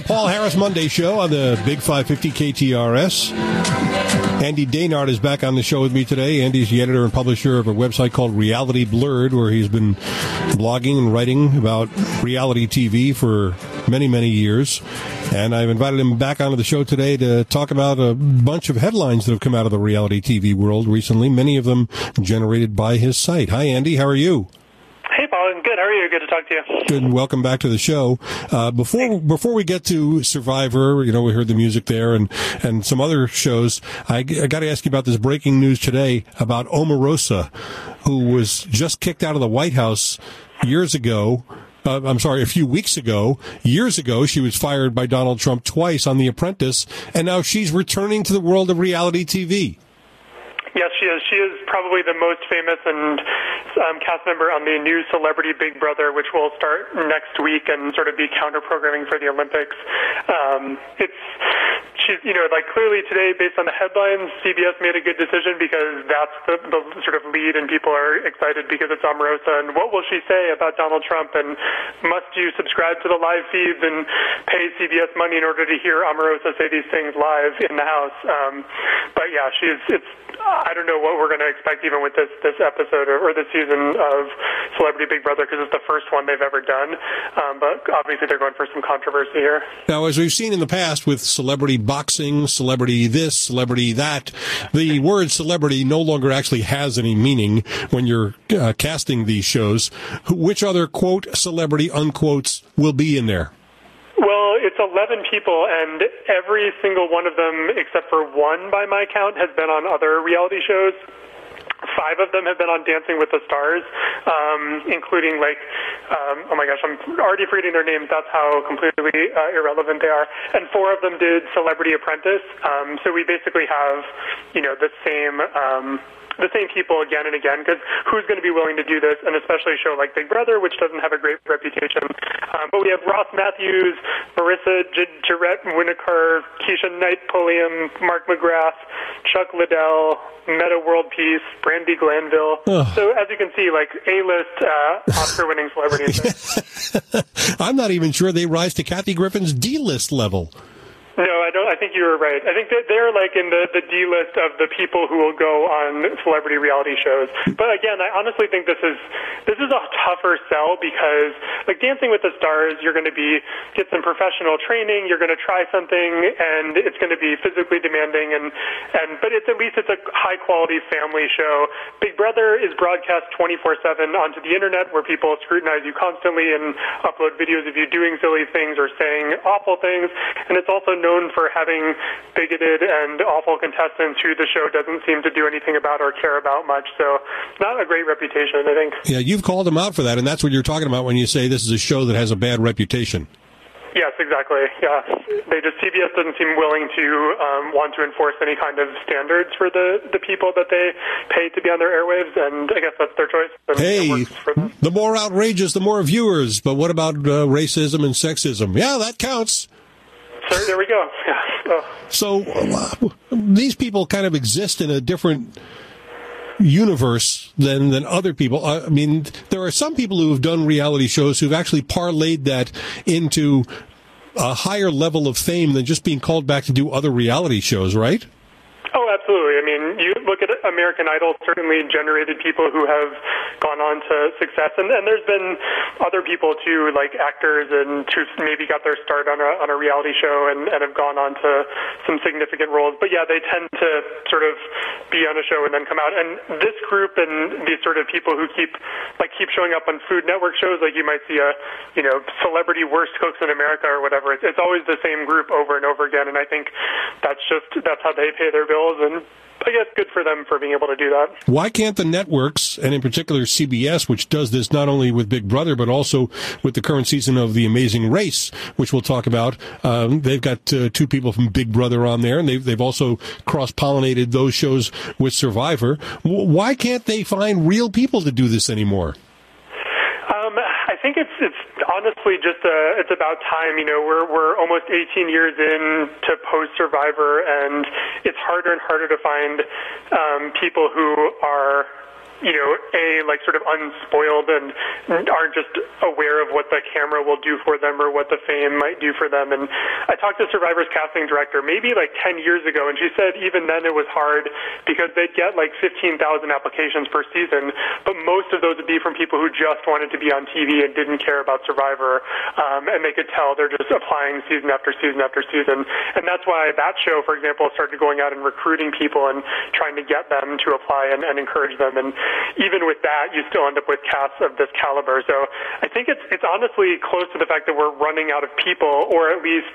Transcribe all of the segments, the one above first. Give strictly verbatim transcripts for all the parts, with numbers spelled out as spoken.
Paul Harris Monday Show on the Big five fifty K T R S. Andy Daynard is back on the show with me today. Andy's the editor and publisher of a website called Reality Blurred, where he's been blogging and writing about reality T V for many, many years. And I've invited him back onto the show today to talk about a bunch of headlines that have come out of the reality T V world recently, many of them generated by his site. Hi, Andy. How are you? Hey, Paul. I'm good. How are you? Good to talk to you. Good, and welcome back to the show. Uh, before before we get to Survivor, you know, we heard the music there and, and some other shows. I, I got to ask you about this breaking news today about Omarosa, who was just kicked out of the White House years ago. Uh, I'm sorry, a few weeks ago. Years ago, she was fired by Donald Trump twice on The Apprentice, and now she's returning to the world of reality T V. Yes, she is. She is probably the most famous and um, cast member on the new Celebrity Big Brother, which will start next week and sort of be counter-programming for the Olympics. Um, it's, she's, you know, like clearly today, based on the headlines, C B S made a good decision because that's the, the sort of lead, and people are excited because it's Omarosa. And what will she say about Donald Trump? And must you subscribe to the live feeds and pay C B S money in order to hear Omarosa say these things live in the House? Um, but yeah, she's it's. I don't know what we're going to expect even with this, this episode or, or this season of Celebrity Big Brother, because it's the first one they've ever done. Um, but obviously they're going for some controversy here. Now, as we've seen in the past with celebrity boxing, celebrity this, celebrity that, the word celebrity no longer actually has any meaning when you're uh, casting these shows. Which other, quote, celebrity, unquotes, will be in there? Well, it's eleven people, and every single one of them, except for one by my count, has been on other reality shows. Five of them have been on Dancing with the Stars, um, including, like, um, oh my gosh, I'm already forgetting their names. That's how completely uh, irrelevant they are. And four of them did Celebrity Apprentice. Um, so we basically have, you know, the same... Um, the same people again and again, because who's going to be willing to do this, and especially a show like Big Brother, which doesn't have a great reputation. Um, but we have Ross Matthews, Marissa J- Jarrett Winokur, Keisha Knight Pulliam, Mark McGrath, Chuck Liddell, Meta World Peace, Brandi Glanville. Oh. So as you can see, like A-list uh, Oscar-winning celebrities. I'm not even sure they rise to Kathy Griffin's D-list level. No, I don't. I think you were right. I think that they're like in the, the D list of the people who will go on celebrity reality shows. But again, I honestly think this is this is a tougher sell because, like Dancing with the Stars, you're going to be get some professional training. You're going to try something, and it's going to be physically demanding. And, and but it's at least it's a high quality family show. Big Brother is broadcast twenty-four seven onto the internet, where people scrutinize you constantly and upload videos of you doing silly things or saying awful things. And it's also known for having bigoted and awful contestants who the show doesn't seem to do anything about or care about much. So not a great reputation, I think. Yeah, you've called them out for that, and that's what you're talking about when you say this is a show that has a bad reputation. Yes, exactly. Yeah, they just C B S doesn't seem willing to um, want to enforce any kind of standards for the, the people that they pay to be on their airwaves, and I guess that's their choice. And hey, the more outrageous, the more viewers. But what about uh, racism and sexism? Yeah, that counts. So there we go. Yeah. Oh. So uh, these people kind of exist in a different universe than than other people. I mean, there are some people who have done reality shows who've actually parlayed that into a higher level of fame than just being called back to do other reality shows, right? Oh, absolutely. I mean, you look at American Idol, certainly generated people who have gone on to success. And, and there's been other people, too, like actors and who maybe got their start on a, on a reality show and, and have gone on to some significant roles. But, yeah, they tend to sort of be on a show and then come out. And this group and these sort of people who keep like keep showing up on Food Network shows, like you might see a, you know, celebrity worst cooks in America or whatever. It's, it's always the same group over and over again. And I think that's just that's how they pay their bills. And I guess good for them for being able to do that. Why can't the networks, and in particular C B S, which does this not only with Big Brother, but also with the current season of The Amazing Race, which we'll talk about, um, they've got uh, two people from Big Brother on there, and they've, they've also cross-pollinated those shows with Survivor. W- why can't they find real people to do this anymore? Um, I think it's it's honestly just uh, it's about time. You know, we're we're almost eighteen years in to post Survivor, and it's harder and harder to find um, people who are you know, a like sort of unspoiled and aren't just aware of what the camera will do for them or what the fame might do for them. And I talked to Survivor's casting director maybe like ten years ago, and she said even then it was hard because they'd get like fifteen thousand applications per season, but most of those would be from people who just wanted to be on T V and didn't care about Survivor, um, and they could tell they're just applying season after season after season. And that's why that show, for example, started going out and recruiting people and trying to get them to apply and, and encourage them. And even with that, you still end up with casts of this caliber. So I think it's it's honestly close to the fact that we're running out of people, or at least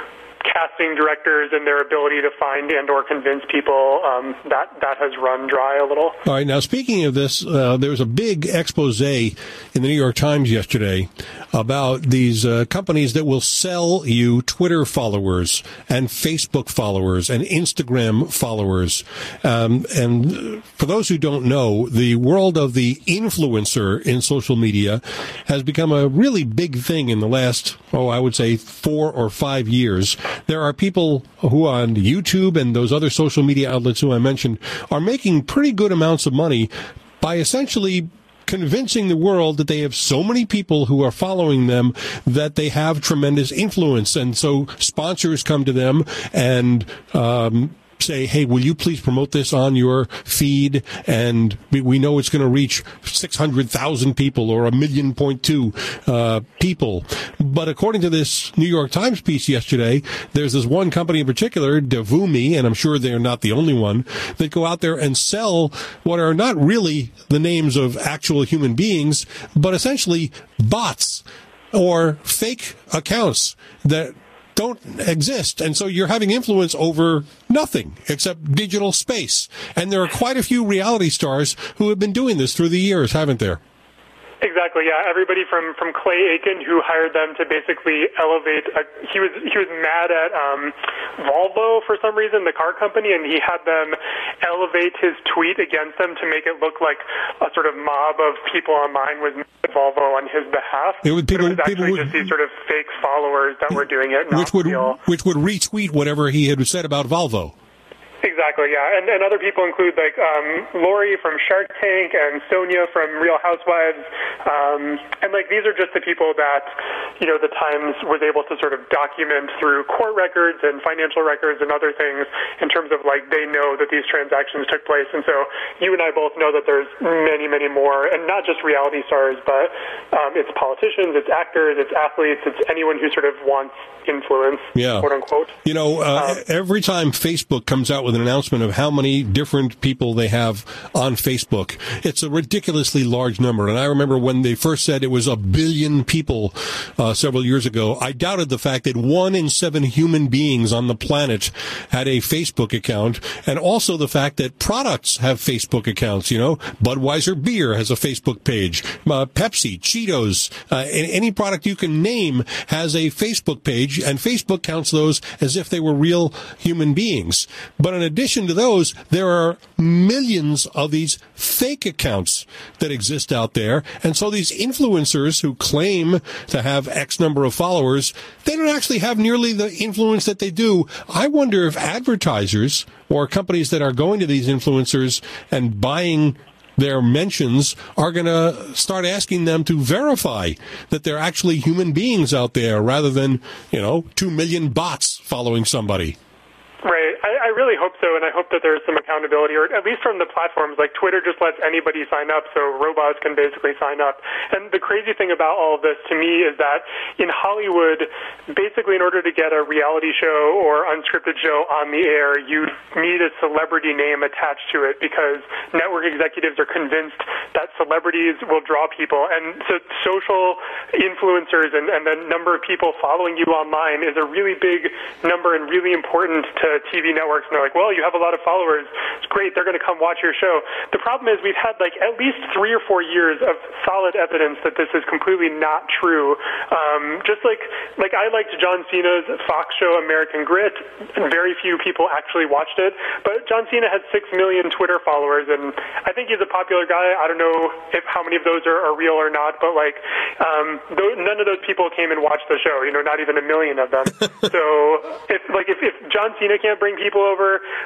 casting directors and their ability to find and or convince people, um, that that has run dry a little. All right. Now, speaking of this, uh, there was a big expose in the New York Times yesterday about these uh, companies that will sell you Twitter followers and Facebook followers and Instagram followers. Um, and for those who don't know, the world of the influencer in social media has become a really big thing in the last, oh, I would say four or five years. There are people who on YouTube and those other social media outlets who I mentioned are making pretty good amounts of money by essentially convincing the world that they have so many people who are following them that they have tremendous influence. And so sponsors come to them and um say, hey, will you please promote this on your feed? And we, we know it's going to reach six hundred thousand people or a million point two uh, people. But according to this New York Times piece yesterday, there's this one company in particular, Devumi, and I'm sure they're not the only one, that go out there and sell what are not really the names of actual human beings, but essentially bots or fake accounts that don't exist. And so you're having influence over nothing except digital space. And there are quite a few reality stars who have been doing this through the years, haven't there? Exactly, yeah. Everybody from, from Clay Aiken, who hired them to basically elevate. A, he was he was mad at um, Volvo for some reason, the car company, and he had them elevate his tweet against them to make it look like a sort of mob of people online was mad at Volvo on his behalf. It, would, people, it was actually would, just these sort of fake followers that were doing it, not which would real. Which would retweet whatever he had said about Volvo. Exactly, yeah. And, and other people include, like, um, Lori from Shark Tank and Sonia from Real Housewives. Um, and, like, these are just the people that, you know, the Times was able to sort of document through court records and financial records and other things in terms of, like, they know that these transactions took place. And so you and I both know that there's many, many more, and not just reality stars, but um, it's politicians, it's actors, it's athletes, it's anyone who sort of wants influence, yeah. quote unquote. You know, uh, um, every time Facebook comes out with an announcement of how many different people they have on Facebook, it's a ridiculously large number. And I remember when they first said it was a billion people uh, several years ago, I doubted the fact that one in seven human beings on the planet had a Facebook account, and also the fact that products have Facebook accounts. You know, Budweiser beer has a Facebook page, uh, Pepsi, Cheetos, uh, any product you can name has a Facebook page. And Facebook counts those as if they were real human beings. But in addition to those, there are millions of these fake accounts that exist out there. And so these influencers who claim to have X number of followers, they don't actually have nearly the influence that they do. I wonder if advertisers or companies that are going to these influencers and buying their mentions are going to start asking them to verify that they're actually human beings out there rather than, you know, two million bots following somebody. Right. I, I really hope so, and I hope that there's some accountability, or at least from the platforms. Like Twitter just lets anybody sign up, so robots can basically sign up. And the crazy thing about all of this to me is that in Hollywood, basically in order to get a reality show or unscripted show on the air, you need a celebrity name attached to it because network executives are convinced that celebrities will draw people. And so social influencers and, and the number of people following you online is a really big number and really important to T V networks. And they're like, well, you have a lot of followers. It's great. They're going to come watch your show. The problem is we've had like at least three or four years of solid evidence that this is completely not true. Um, just like like I liked John Cena's Fox show American Grit, and very few people actually watched it. But John Cena has six million Twitter followers, and I think he's a popular guy. I don't know if how many of those are, are real or not, but like um, th- none of those people came and watched the show. You know, not even a million of them. So if like if, if John Cena can't bring people over,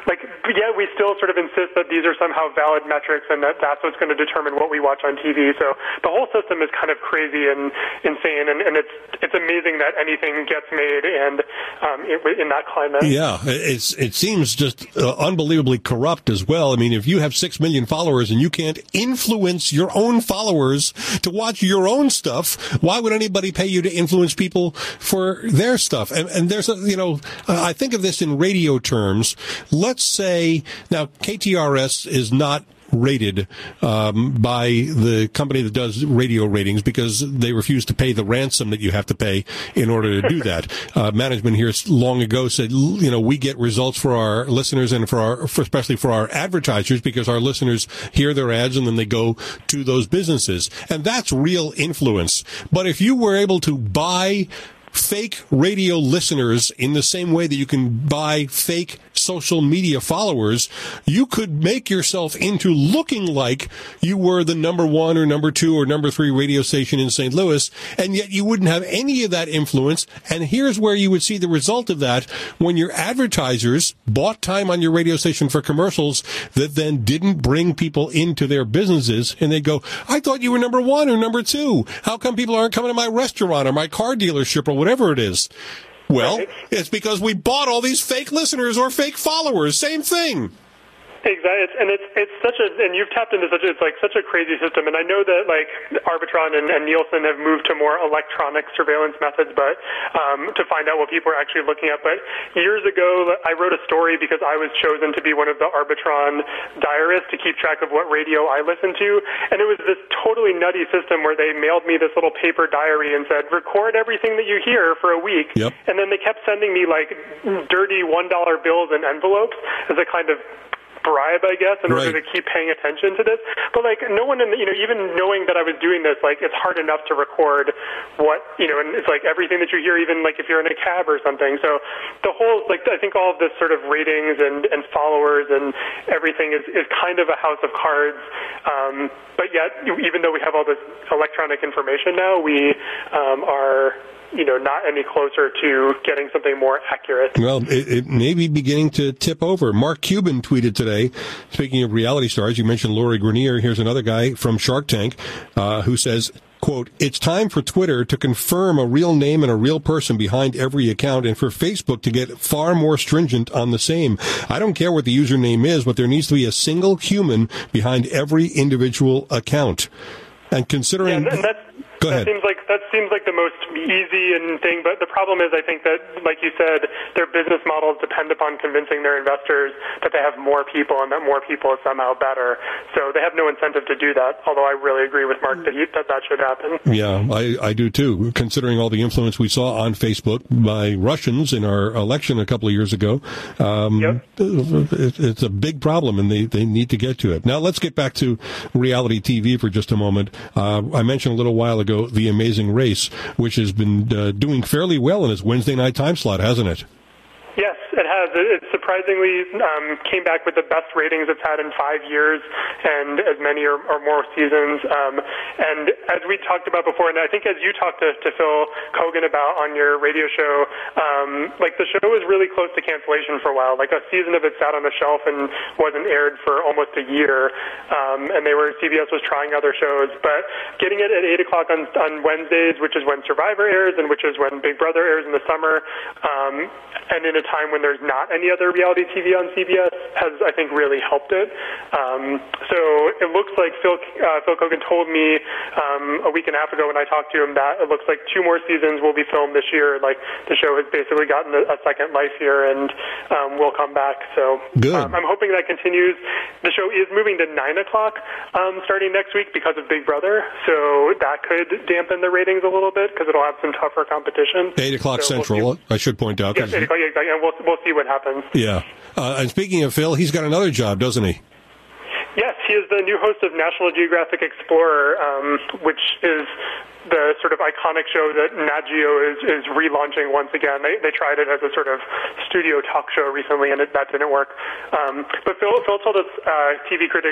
like, yeah, we still sort of insist that these are somehow valid metrics and that that's what's going to determine what we watch on T V. So the whole system is kind of crazy and insane, and, and it's it's amazing that anything gets made and um, it, in that climate. Yeah, it's it seems just uh, unbelievably corrupt as well. I mean, if you have six million followers and you can't influence your own followers to watch your own stuff, why would anybody pay you to influence people for their stuff? And, and there's a, you know, uh, I think of this in radio terms. Let's say now K T R S is not rated um, by the company that does radio ratings because they refuse to pay the ransom that you have to pay in order to do that. Uh, management here long ago said, you know, we get results for our listeners and for our, for especially for our advertisers because our listeners hear their ads and then they go to those businesses. And that's real influence. But if you were able to buy fake radio listeners in the same way that you can buy fake social media followers, you could make yourself into looking like you were the number one or number two or number three radio station in Saint Louis, and yet you wouldn't have any of that influence. And here's where you would see the result of that when your advertisers bought time on your radio station for commercials that then didn't bring people into their businesses, and they go, I thought you were number one or number two. How come people aren't coming to my restaurant or my car dealership or whatever it is? Well, right. It's because we bought all these fake listeners or fake followers. Same thing. Exactly, it's, and it's it's such a and you've tapped into such a, it's like such a crazy system. And I know that like Arbitron and, and Nielsen have moved to more electronic surveillance methods, but um, to find out what people are actually looking at. But years ago, I wrote a story because I was chosen to be one of the Arbitron diarists to keep track of what radio I listened to, and it was this totally nutty system where they mailed me this little paper diary and said, record everything that you hear for a week, yep. And then they kept sending me like dirty one dollar bills and envelopes as a kind of bribe, I guess, in order right. to keep paying attention to this. But like no one in the, you know, even knowing that I was doing this, like it's hard enough to record what, you know, and it's like everything that you hear, even like if you're in a cab or something. So the whole, like, I think all of this sort of ratings and, and followers and everything is, is kind of a house of cards. Um, but yet, even though we have all this electronic information now, we um, are, you know, not any closer to getting something more accurate. Well, it, it may be beginning to tip over. Mark Cuban tweeted today, speaking of reality stars, you mentioned Lori Greiner. Here's another guy from Shark Tank uh, who says, quote, it's time for Twitter to confirm a real name and a real person behind every account and for Facebook to get far more stringent on the same. I don't care what the username is, but there needs to be a single human behind every individual account. And considering... Yeah, and that's, Go ahead. That seems like that seems like the most easy and thing, but the problem is, I think that, like you said, their business models depend upon convincing their investors that they have more people and that more people is somehow better. So they have no incentive to do that. Although I really agree with Mark that he, that, that should happen. Yeah, I, I do too. Considering all the influence we saw on Facebook by Russians in our election a couple of years ago, um, yep. it, it's a big problem, and they, they need to get to it. Now let's get back to reality T V for just a moment. Uh, I mentioned a little while ago The Amazing Race, which has been uh, doing fairly well in its Wednesday night time slot, hasn't it? Yes, it has. It surprisingly um, came back with the best ratings it's had in five years and as many or, or more seasons. Um, and as we talked about before, and I think as you talked to, to Phil Kogan about on your radio show, um, like the show was really close to cancellation for a while. Like a season of it sat on a shelf and wasn't aired for almost a year. Um, and they were, C B S was trying other shows. But getting it at eight o'clock on, on Wednesdays, which is when Survivor airs and which is when Big Brother airs in the summer, um, and in a time when there's not any other reality T V on C B S has, I think, really helped it. Um, so it looks like Phil, uh, Phil Kogan told me um, a week and a half ago when I talked to him that it looks like two more seasons will be filmed this year. Like the show has basically gotten a, a second life here and um, will come back. So um, I'm hoping that continues. The show is moving to nine o'clock um, starting next week because of Big Brother. So that could dampen the ratings a little bit because it'll have some tougher competition. eight o'clock so Central, we'll I should point out. Yes, eight o'clock, exactly. And we'll, we'll see what happens. Yeah. Uh, and speaking of Phil, he's got another job, doesn't he? Yes, he is the new host of National Geographic Explorer, um, which is the sort of iconic show that Nat Geo is, is relaunching once again. They, they tried it as a sort of studio talk show recently, and it, that didn't work. Um, but Phil, Phil told us uh, T V critics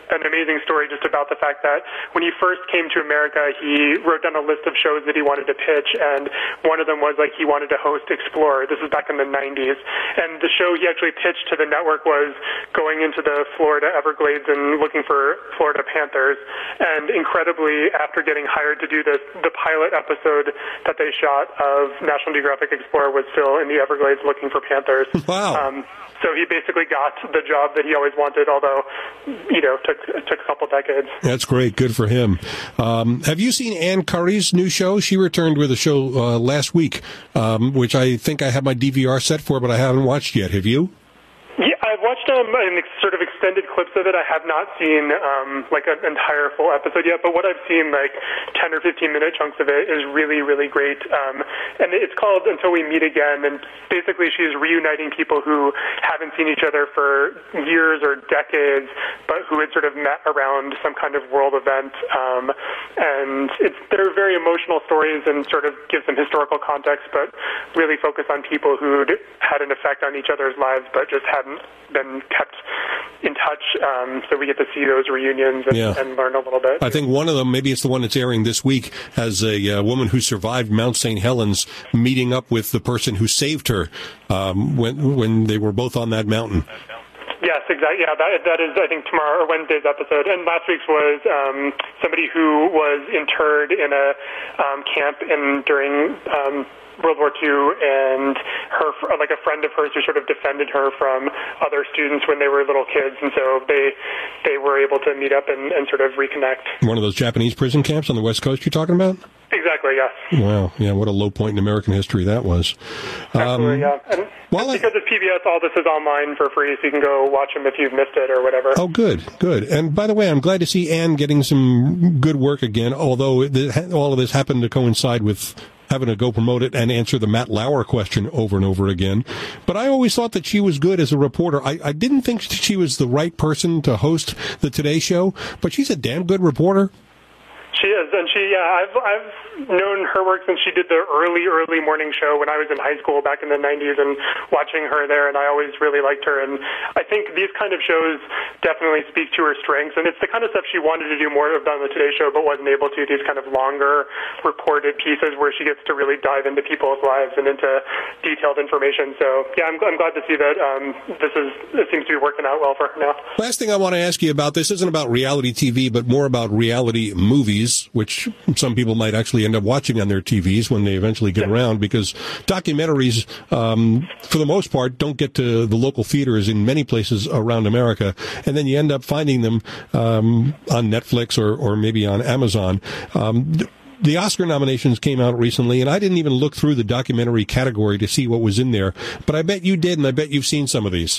an amazing story just about the fact that when he first came to America, he wrote down a list of shows that he wanted to pitch, and one of them was like he wanted to host Explorer. This was back in the nineties, and the show he actually pitched to the network was going into the Florida Everglades and looking for Florida panthers. And incredibly, after getting hired to do this, the pilot episode that they shot of National Geographic Explorer was Phil in the Everglades looking for panthers. Wow. Um, so he basically got the job that he always wanted, although, you know, took took a couple decades. That's great. Good for him. Um, have you seen Ann Curry's new show? She returned with a show uh, last week, um, which I think I have my D V R set for, but I haven't watched yet. Have you? Yeah, I've watched um, an ex- sort of extended clips of it. I have not seen um, like an entire full episode yet, but what I've seen, like ten or fifteen minute chunks of it, is really, really great. Um, and it's called Until We Meet Again, and basically she's reuniting people who haven't seen each other for years or decades, but who had sort of met around some kind of world event. Um, and it's they're very emotional stories and sort of give some historical context, but really focus on people who'd had an effect on each other's lives, but just hadn't been kept in touch, um, so we get to see those reunions and, yeah. and learn a little bit. I think one of them, maybe it's the one that's airing this week, has a uh, woman who survived Mount Saint Helens meeting up with the person who saved her um, when when they were both on that mountain. Yes, exactly. Yeah, that that is, I think, tomorrow or Wednesday's episode. And last week's was um, somebody who was interred in a um, camp in during um, World War Two, and her, like a friend of hers who sort of defended her from other students when they were little kids, and so they they were able to meet up and, and sort of reconnect. One of those Japanese prison camps on the West Coast you're talking about? Exactly, yes. Wow, yeah, what a low point in American history that was. Absolutely, um, yeah. And, well, and because it's P B S, all this is online for free, so you can go watch them if you've missed it or whatever. Oh, good, good. And by the way, I'm glad to see Ann getting some good work again, although all of this happened to coincide with having to go promote it and answer the Matt Lauer question over and over again. But I always thought that she was good as a reporter. I, I didn't think she was the right person to host the Today Show, but she's a damn good reporter. She is, and she, yeah, I've, I've known her work since she did the early, early morning show when I was in high school back in the nineties, and watching her there, and I always really liked her. And I think these kind of shows definitely speak to her strengths, and it's the kind of stuff she wanted to do more of on the Today Show, but wasn't able to, these kind of longer reported pieces where she gets to really dive into people's lives and into detailed information. So, yeah, I'm, I'm glad to see that um, this is, it seems to be working out well for her now. Last thing I want to ask you about, this isn't about reality T V, but more about reality movies, which some people might actually end up watching on their T Vs when they eventually get yeah. around, because documentaries, um, for the most part, don't get to the local theaters in many places around America, and then you end up finding them um, on Netflix or, or maybe on Amazon. Um, The Oscar nominations came out recently, and I didn't even look through the documentary category to see what was in there, but I bet you did, and I bet you've seen some of these.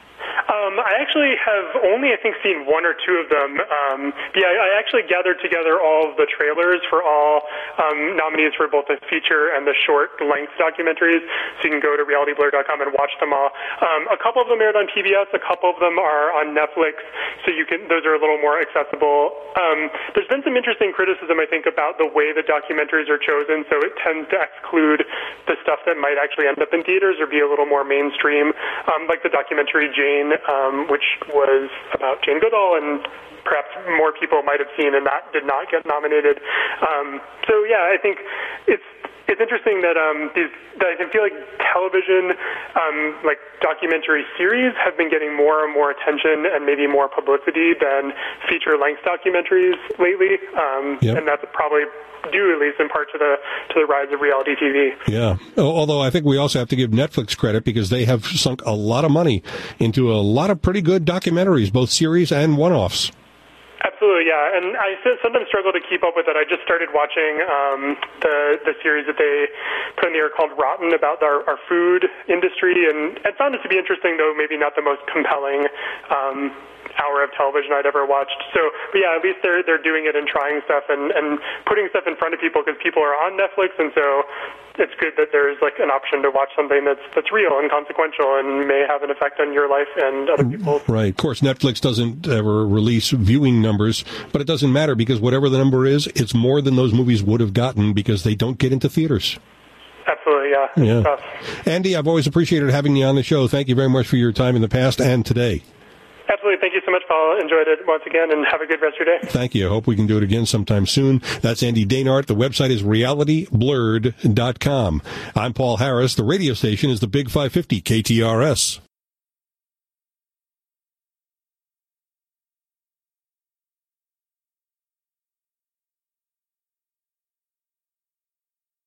Um, I actually have only, I think, seen one or two of them. Um, yeah, I actually gathered together all of the trailers for all um, nominees for both the feature and the short-length documentaries, so you can go to reality blur dot com and watch them all. Um, a couple of them aired on P B S, a couple of them are on Netflix, so you can; those are a little more accessible. Um, there's been some interesting criticism, I think, about the way the documentaries are chosen, so it tends to exclude the stuff that might actually end up in theaters or be a little more mainstream, um, like the documentary Jane, um, which was about Jane Goodall, and perhaps more people might have seen, and that did not get nominated. Um, so, yeah, I think it's it's interesting that um, these that I feel like television, um, like documentary series, have been getting more and more attention and maybe more publicity than feature-length documentaries lately, um, yep. and that's probably due, at least in part, to the to the rise of reality T V. Yeah, although I think we also have to give Netflix credit because they have sunk a lot of money into a lot of pretty good documentaries, both series and one-offs. Absolutely, yeah, and I sometimes struggle to keep up with it. I just started watching um, the the series that they put in the air called Rotten about our, our food industry, and it found it to be interesting, though maybe not the most compelling um, hour of television I'd ever watched. So, but yeah, at least they're they're doing it and trying stuff and, and putting stuff in front of people because people are on Netflix, and so it's good that there's like an option to watch something that's that's real and consequential and may have an effect on your life and other people's. Right. Of course, Netflix doesn't ever release viewing numbers, but it doesn't matter because whatever the number is, it's more than those movies would have gotten because they don't get into theaters. Absolutely, yeah. Yeah. Tough. Andy, I've always appreciated having you on the show. Thank you very much for your time in the past and today. Absolutely. Thank you so much, Paul. Enjoyed it once again, and have a good rest of your day. Thank you. I hope we can do it again sometime soon. That's Andy Dainard. The website is reality blurred dot com. I'm Paul Harris. The radio station is the Big five fifty K T R S.